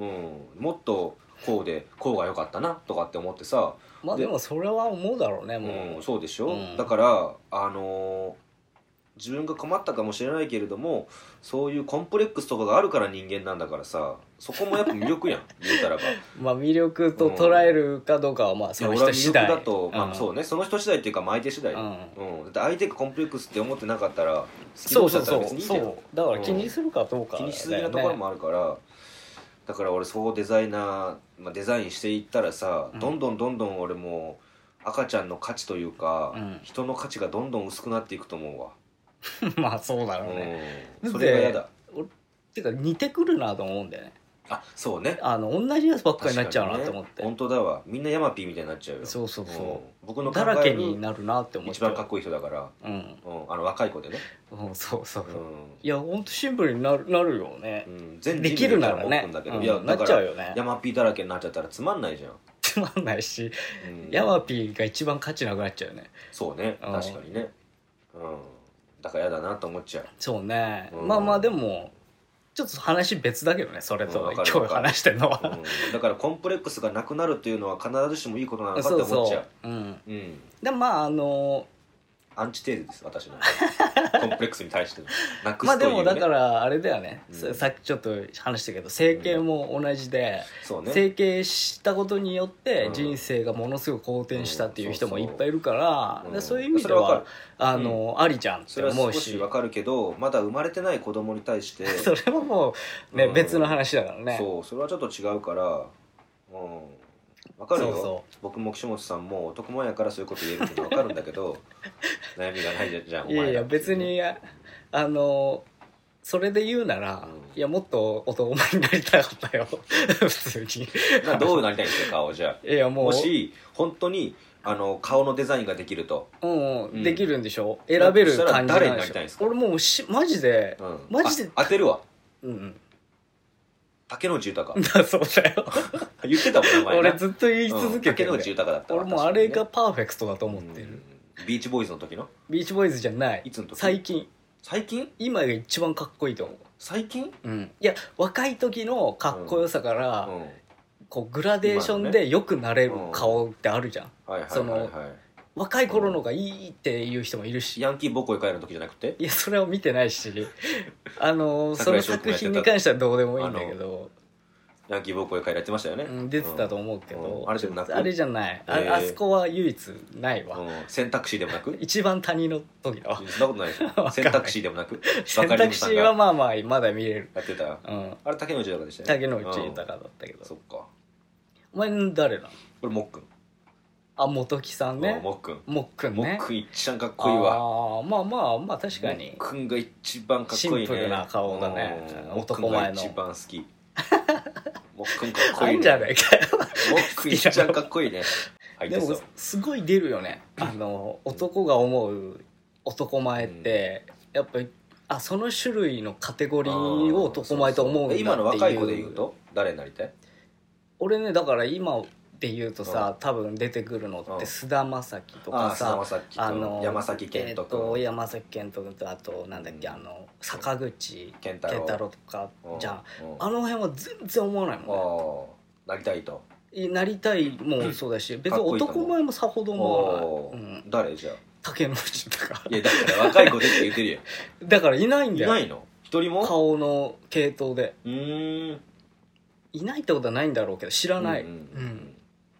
もっとこうでこうが良かったなとかって思ってさ。 まあでもそれは思うだろうねもう、 うん、そうでしょ、うん、だからあのー、自分が困ったかもしれないけれどもそういうコンプレックスとかがあるから人間なんだからさ、そこもやっぱ魅力やん言うたらばまあ魅力と捉えるかどうかはまあその人次第。 いや俺は魅力だと、まあそうね、その人次第っていうか相手次第、うんうん、だって相手がコンプレックスって思ってなかったら好き同士だったら別にいいじゃん。そうそうそう、だから気にするかどうか、 うん、気にしすぎなところもあるから、だから俺そうデザイナー、まあ、デザインしていったらさ、うん、どんどんどんどん俺も赤ちゃんの価値というか、うん、人の価値がどんどん薄くなっていくと思うわまあそうだろうね、 うん、それが嫌だ。 てか似てくるなと思うんだよね。 あそうね、 あの同じやつばっかりになっちゃうなと思って、 ね、本当だわ、みんなヤマピーみたいになっちゃうよ。 そうそうそう、うん、 僕のだらけになるなって思っちゃう。 一番かっこいい人だから、うんうん、あの若い子でね、 うん、そうそうそう、うん、いやほんとシンプルになるなるよね、うん、 全できるならね、 だけど、うん、いやなっちゃうよね。ヤマピーだらけになっちゃったらつまんないじゃん。 つまんないし、うん、ヤマピーが一番価値なくなっちゃうよね。 そうね、確かにね、うん、だから嫌だなと思っちゃう。 そうね、うん、まあまあでもちょっと話別だけどね、それと、うん、今日話してるのは、 うん、だからコンプレックスがなくなるっていうのは必ずしもいいことなのかって思っちゃう。そうそう、うん、うん、 でもまああのアンチテーゼです私のコンプレックスに対してのなくすという、ね、 まあでもだからあれだよね、うん、さっきちょっと話したけど整形も同じで、うんね、整形したことによって人生がものすごく好転したっていう人もいっぱいいるから、うん、そうそう、いう意味ではあの、うん、ありじゃんって思うし。 それは少しわかるけどまだ生まれてない子供に対してそれはもうね、うん、別の話だからね。 そう、それはちょっと違うから、うん分かるよ。そうそう、僕も岸本さんも男前やからそういうこと言えるって分かるんだけど悩みがないじゃんお前ら。 いやいや別にあのそれで言うなら、うん、いやもっと男前になりたかったよ普通にな。どうなりたいんですか顔じゃあ。いやもうもし本当にあの顔のデザインができると、 うん、うん、できるんでしょ、選べる感じなんでしょ。誰になりたいんですか。俺もうしマジで、うん、マジで当てるわ。 うんうん竹野内豊だそうだよ言ってたもん名前な。 俺ずっと言い続けてる、 うん、竹野内豊だったわ。 俺もうあれがパーフェクトだと思ってる、 うん、ビーチボーイズの時のビーチボーイズじゃない、 いつの時。 最近。 最近今が一番かっこいいと思う。 最近、 うん、いや若い時のかっこよさから、うんうん、こうグラデーションで良くなれる顔ってあるじゃん。その若い頃のがいいっていう人もいるし、 ヤンキー母校へ帰る時じゃなくて、 いやそれを見てないしあのその作品に関してはどうでもいいんだけど、 ヤンキー母校へ帰られてましたよね、 うん、出てたと思うけど、うん、 あれじゃなく、 あれじゃない、えー、あ, あそこは唯一ないわ、うん、 選択肢でもなく一番谷の時だわ。 そんなことないでしょ選択肢でもなく選択肢はまあまあまだ見れる。 やってた、うん、あれ竹野内豊でしたね。 竹野内豊だったけど、 うん、そっか。 お前誰なの。 これもっくん。 あ、元木さんね。 もっくん。 もっくんね。 もっくん一番かっこいいわ。 ああ、まあまあまあ確かに。 もっくんが一番かっこいいね。 シンプルな顔だね。男前の。 一番好き。もっくんかっこいいね。 あんじゃないかよ。 もっくん一番かっこいいね。 でもすごい出るよね。あの男が思う男前ってやっぱりあその種類のカテゴリーを男前と思うんだっていう。 今の若い子で言うと誰になりたい？ 俺ねだから今で言うとさ、うん、多分出てくるのって菅田将暉とかさ、 あの山崎賢人君、えー、と山崎賢人君とあとなんだっけ、うん、あの坂口健太郎とか、うん、じゃあ、うん、あの辺は全然思わないもんね。なりたいとなりたいもそうだし、うん、別に男前もさほど思わない、うん、 誰じゃあ竹野内とか。 いやだから若い子でって言ってるやんだからいないんだよ。 いないの一人も顔の系統で。 うーんいないってことはないんだろうけど知らない、うんうんうん、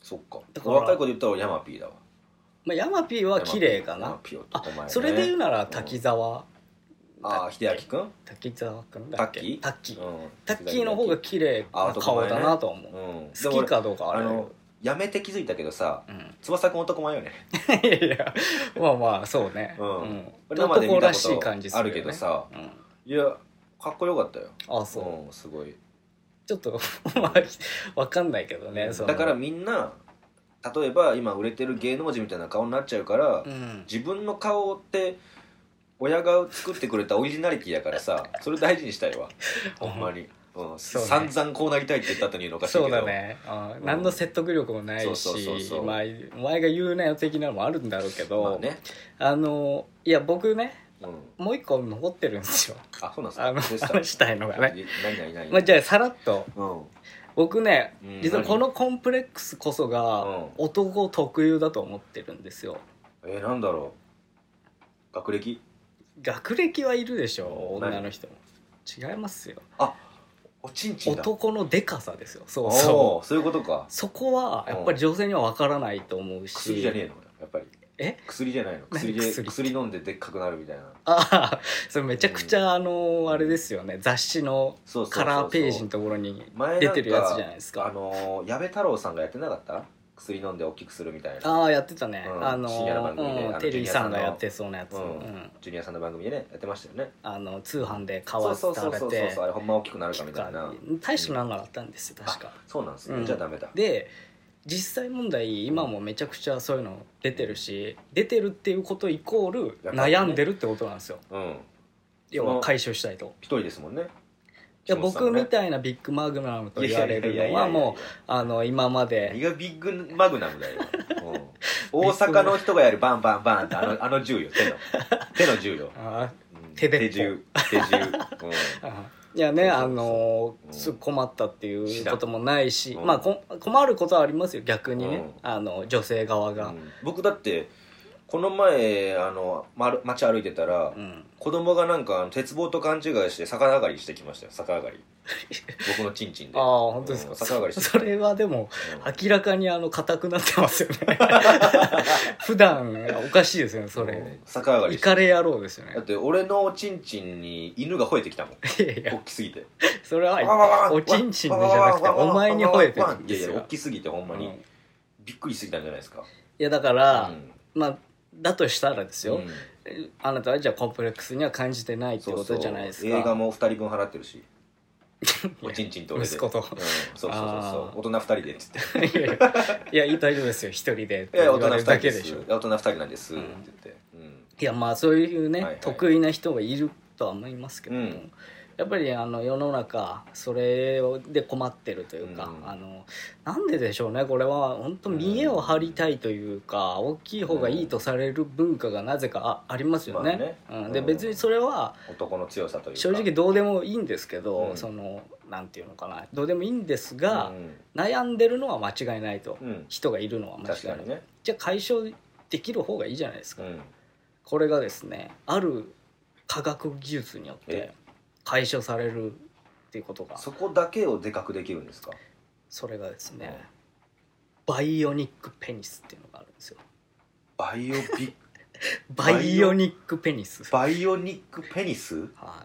そっか。若い子で言ったらヤマピーだわ。 まあ、ヤマピーは綺麗かな。 ヤマピー男前ね。 あ、それで言うなら滝沢、うん、 ああ、秀明くん滝沢くんだっけ。 タッキータッキー、 うん、 タッキーの方が綺麗な顔だなと思う、 ね、うん、 好きかどうかはあれ。 あのやめて気づいたけどさ、うん、翼くん男前よね。 いやいや、まあまあそうね、うん、うん、男らしい感じするよね。 あるけどさ、うん、いやかっこよかったよ。 あ、そう、 うん、すごいちょっとわかんないけどね、うん、そのだからみんな例えば今売れてる芸能人みたいな顔になっちゃうから、うん、自分の顔って親が作ってくれたオリジナリティやからさ、それ大事にしたいわほんまに、うん、ね、散々こうなりたいって言った後に言うのおかしいけど。 そうだね、うん、何の説得力もないし、まあお前が言うなよ的なのもあるんだろうけど、まあね、あのいや僕ね、うん、もう一個残ってるんですよ。 あ、そうなんですか。 あの話したいのがね。 何何何、 まあ、じゃあさらっと、うん、僕ね、 うん、 実はこのコンプレックスこそが男特有だと思ってるんですよ。 えー、なんだろう、学歴学歴はいるでしょ、女の人も。違いますよ。 あ、おちんちんだ。 男のデカさですよ。そうそう。 そういうことか。 そこはやっぱり女性には分からないと思うし。 薬じゃねえのやっぱり。 え、 薬じゃないの。薬で薬, 薬飲んででっかくなるみたいな。 ああ、それめちゃくちゃ、うん、あのあれですよね、雑誌のカラーページのところに出てるやつじゃないですか。 あの矢部太郎さんがやってなかった？薬飲んで大きくするみたいな。 ああ、やってたね、うん、あの深夜の番組で、 うん、テリーさんがやってそうなやつ、うんうん、ジュニアさんの番組でねやってましたよね。 あの通販で買わせて、 そうそうそうそうそう、あれほんま大きくなるかみたいな。 大してなんなかったんですよ、確か。 そうなんですね、うん、じゃあダメだ。 で実際問題今もめちゃくちゃそういうの出てるし、出てるっていうことイコール悩んでるってことなんですよ、ね、うん、要は解消したいと。 一人ですもんね。 いや、僕みたいなビッグマグナムと言われるのはもうあの今まで。 何がビッグマグナムだよ大阪の人がやるバンバンバンってあのあの銃よ、手の手の銃よ。 あ、手で手銃手銃、うん、 いやね、あのー、困ったっていうこともないし、うん、まあこ困ることはありますよ逆にね、うん、あの女性側が、うん、 僕だってこの前あの街歩いてたら、うん、子供がなんか鉄棒と勘違いして逆上がりしてきましたよ。逆上がり僕のチンチンで。 ああ、本当ですか。 逆上がりしてそれはでも、うん、明らかにあの硬くなってますよね普段おかしいですよねそれ、うん、 逆上がりイカレ野郎ですよね。 だって俺のチンチンに犬が吠えてきたもん大きすぎて。 それはおチンチンでじゃなくてお前に吠えてるんですよ。 いやいや大きすぎてほんまに、うん、びっくりしすぎたんじゃないですか。 いやだから、うん、まあだとしたらですよ、うん、あなたはじゃあコンプレックスには感じてないってことじゃないですか。 そうそう、映画もふたりぶん払ってるしおちんちんと俺で息子と、うん、 そうそうそうそう大人ふたりでっつっていやいやいや大丈夫ですよ一人でって言われるだけでしょ。大人ふたりなんですって言って、うんうん、 いやまあそういうね、はいはい、得意な人がいるとは思いますけども、うん、やっぱりあの世の中それで困ってるというか、うん、あのなんででしょうね。これは本当見栄を張りたいというか、うん、大きい方がいいとされる文化がなぜか あ, ありますよね、まあね、うん、で別にそれは男の強さというか正直どうでもいいんですけど、うん、そのなんていうのかな、どうでもいいんですが、うん、悩んでるのは間違いないと、うん、人がいるのは間違いない、ね、じゃあ解消できる方がいいじゃないですか、うん、これがですねある科学技術によって解消されるっていうことが。 そこだけをでかくできるんですか。 それがですね、うん、バイオニックペニスっていうのがあるんですよ。 バイオビバイオニックペニスバイオニックペニス、 はい、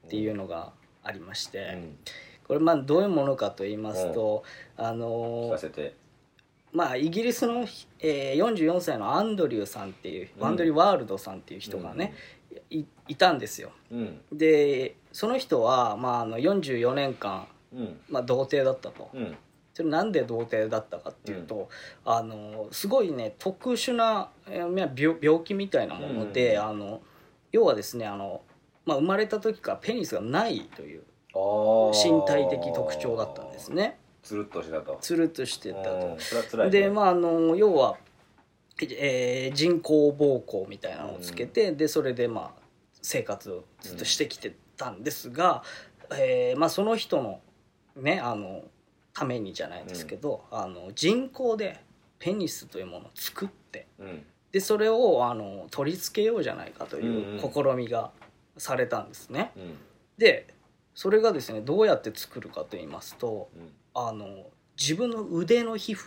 っていうのがありまして、うん、これまあどういうものかと言いますと、うん、あの聞かせて。 まあイギリスの、えー、よんじゅうよんさいのアンドリューさんっていう、うん、アンドリュー・ワールドさんっていう人がね、うん、い, いたんですよ、うん、でその人は、まあ、あのよんじゅうよねんかん、うんまあ、童貞だったと、うん、それなんで童貞だったかっていうと、うん、あのすごいね特殊な 病, 病気みたいなもので、うん、あの要はですねあの、まあ、生まれた時からペニスがないという身体的特徴だったんですね。 つるっとしてたと。 つるっとしてたと。 それは辛いね。 でまああの要は、えー、人工膀胱みたいなのをつけて、うん、でそれでまあ生活をずっとしてきてたんですが、うんえーまあ、その人のねあのためにじゃないですけど、うん、あの人工でペニスというものを作って、うん、でそれをあの取り付けようじゃないかという試みがされたんですね、うん、でそれがですねどうやって作るかと言いますと、うん、あの自分の腕の皮膚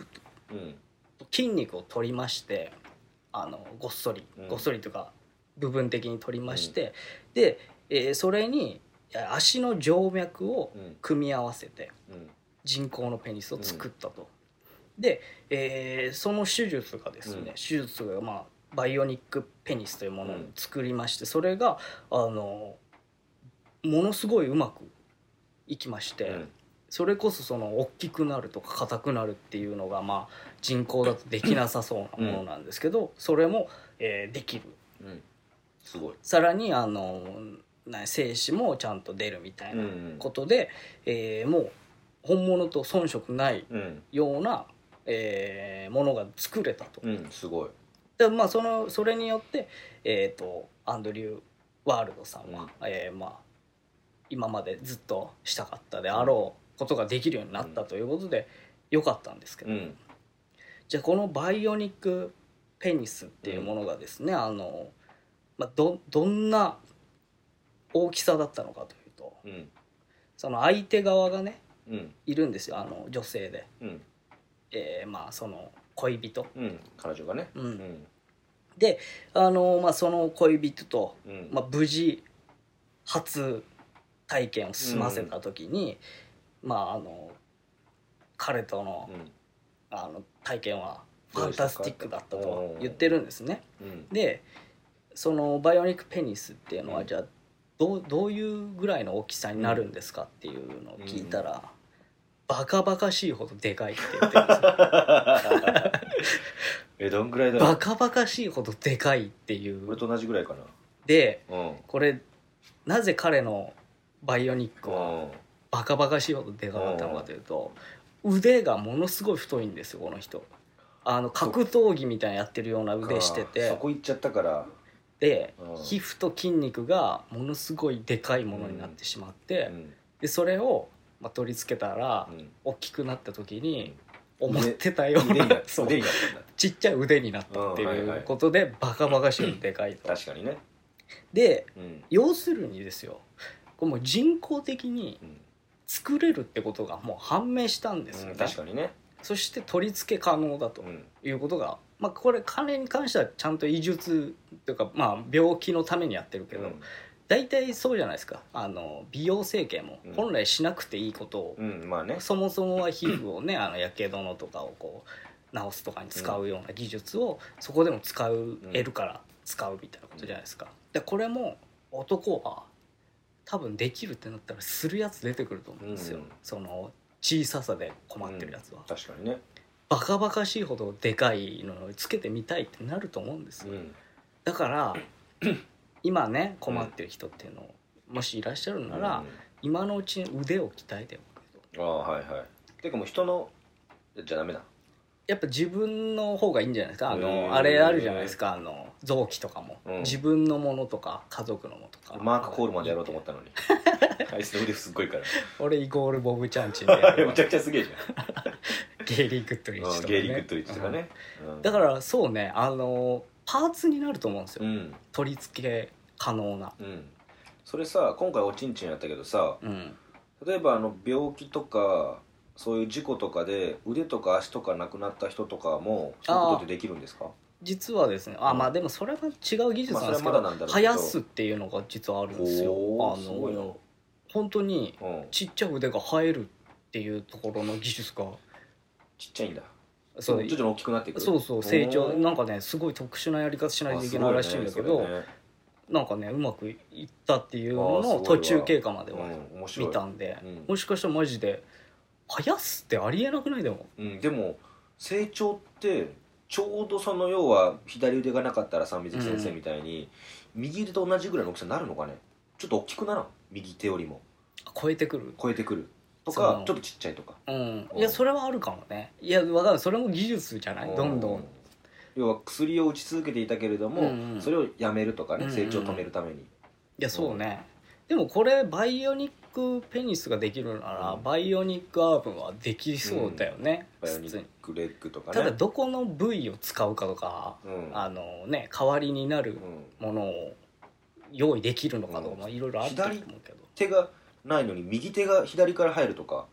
うん、筋肉を取りましてあのごっそり、うん、ごっそりというか部分的に取りまして、うん、で、えー、それに足の静脈を組み合わせて人工のペニスを作ったと、うん、で、えー、その手術がですね、うん、手術がまあバイオニックペニスというものを作りまして、それがあのものすごいうまくいきまして、うん、それこそその大きくなるとか硬くなるっていうのがまあ人工だとできなさそうなものなんですけど、うん、それも、えー、できる、うん、 すごい。 さらにあの精子もちゃんと出るみたいなことで、うんうん、えー、もう本物と遜色ないような、うん、えー、ものが作れたと、 うん、すごい。 で、まあ、そのそれによって、えー、とアンドリュー・ワールドさんは、うん、えーまあ、今までずっとしたかったであろうことができるようになったということでよかったんですけど、うん、じゃあこのバイオニックペニスっていうものがですね、うん、あのまあ、ど, どんな大きさだったのかというと、うん、その相手側がね、うん、いるんですよ、あの女性で、うん、えー、まあその恋人、 うん、彼女がね、うんうん、 であの、まあ、その恋人と、うん、まあ、無事初体験を済ませた時に、うん、まああの彼との、うん、あの体験はファンタスティックだったと言ってるんですね、うん、でそのバイオニックペニスっていうのは、うん、じゃあどう、どういうぐらいの大きさになるんですかっていうのを聞いたら、うん、バカバカしいほどでかいって言ってるんですよえどんぐらいだろう。 バカバカしいほどでかいっていう。 これと同じぐらいかな。 で、うん、これなぜ彼のバイオニックはバカバカしいほどでかかったのかというと、腕がものすごい太いんですよこの人。あの格闘技みたいなやってるような腕してて、 そこ行っちゃったからで、うん、皮膚と筋肉がものすごいでかいものになってしまって、うん、でそれを、まあ、取り付けたら、うん、大きくなった時に、うん、思ってたようなそうちっちゃい腕になったっていうことで、うんはいはい、バカバカしいでかいと確かにね。 で、うん、要するにですよ、これもう人工的に作れるってことがもう判明したんですよね、 うん、確かにね。 そして取り付け可能だということが、うん、まあ、これ金に関してはちゃんと医術というか、まあ、病気のためにやってるけど、うん、大体そうじゃないですか。あの美容整形も本来しなくていいことを、 うんうんまあね、 そもそもは皮膚をねあのやけどのとかをこう治すとかに使うような技術をそこでも使えるから使うみたいなことじゃないですか。でこれも男は多分できるってなったらするやつ出てくると思うんですよ、うん、その小ささで困ってるやつは、 うん、確かにね。 バカバカしいほどでかいのをつけてみたいってなると思うんですよ、うん、だから今ね困ってる人っていうのもしいらっしゃるなら、うん、今のうちに腕を鍛えておくと。 ああはいはい。てかもう人のじゃダメだ、 やっぱ自分の方がいいんじゃないですか。あのあれあるじゃないですか、あの臓器とかも、うん、自分のものとか家族のものとか。 マーク・コールまでやろうと思ったのにあいつの腕すっごいから俺イコールボブチャンチンでやるめちゃくちゃすげえじゃんゲイリー・グッドリッチとかね。 ゲイリー・グッドリッチとかね、 うん、だからそうね、あのパーツになると思うんですよ、うん、取り付け可能な、 うん、それさ今回おちんちんやったけどさ、うん、例えばあの病気とかそういう事故とかで腕とか足とかなくなった人とかもそういうことってできるんですか？ 実はですね、あ、うん、まあでもそれは違う技術なんですけど、まあ、生やすっていうのが実はあるんですよ。あの本当にちっちゃい腕が生えるっていうところの技術がちっちゃいんだ。そう徐々に大きくなっていく。 そうそう成長なんかねすごい特殊なやり方しないといけないらしいんだけど、ねね、なんかねうまくいったっていうのの途中経過までは見たんで、うん、もしかしたらマジで生やすってありえなくないでも、 うん、でも成長ってちょうどその要は左腕がなかったら三水木先生みたいに、うん、右腕と同じぐらいの大きさになるのかね。ちょっと大きくならん右手よりも超えてくる超えてくるとかちょっとちっちゃいとか、 うん、いやそれはあるかもね。いや分かる、それも技術じゃない、どんどん要は薬を打ち続けていたけれども、うんうん、それをやめるとかね、うんうん、成長を止めるために。いやそうね、うん、でもこれバイオニックペニスができるなら、うん、バイオニックアームはできそうだよね、 うん、バイオニックレッグとかね。 ただどこの部位を使うかとか、うん、あのね代わりになるものを用意できるのかとかいろいろあると思うけど、 左手がないのに右手が左から入るとか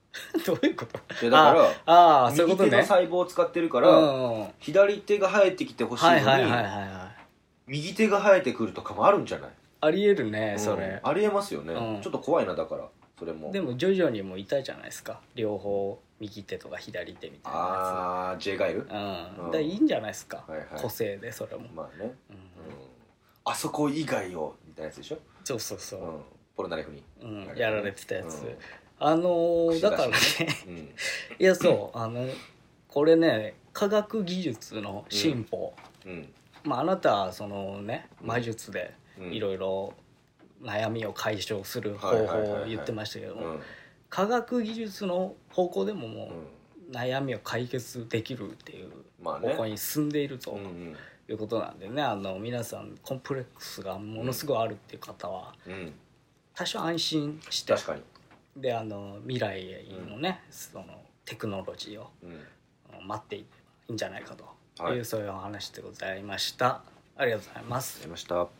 どういうこと？ いやだからああ、そういうことね。 右手の細胞を使ってるから、うん、左手が生えてきてほしいのに、はいはいはいはい、右手が生えてくるとかもあるんじゃない？ ありえるね、それ、 うん、ありえますよね、うん、ちょっと怖いな。だからそれもでもジョジョにもいたじゃないですか、両方右手とか左手みたいなやつ。 ああ、J ガイル、 うん、うん、だいいんじゃないですか、はいはい、個性でそれも。 まあね、うんうん、あそこ以外をみたいなやつでしょ。 そうそうそう、うん、 ポルナレフに、 うん、やられてたやつ、うん、あのー、だからね、うん、いやそう、あのこれね、科学技術の進歩、うんうん、まああなたはそのね魔術でいろいろ悩みを解消する方法を言ってましたけども、科学技術の方向でももう悩みを解決できるっていう方向に進んでいるということなんでね、あの皆さんコンプレックスがものすごいあるっていう方は多少安心して、確かにであの未来のね、うん、そのテクノロジーを待っていけばいいんじゃないかという、はい、そういうお話でございました。ありがとうございます。 ありがとうございました。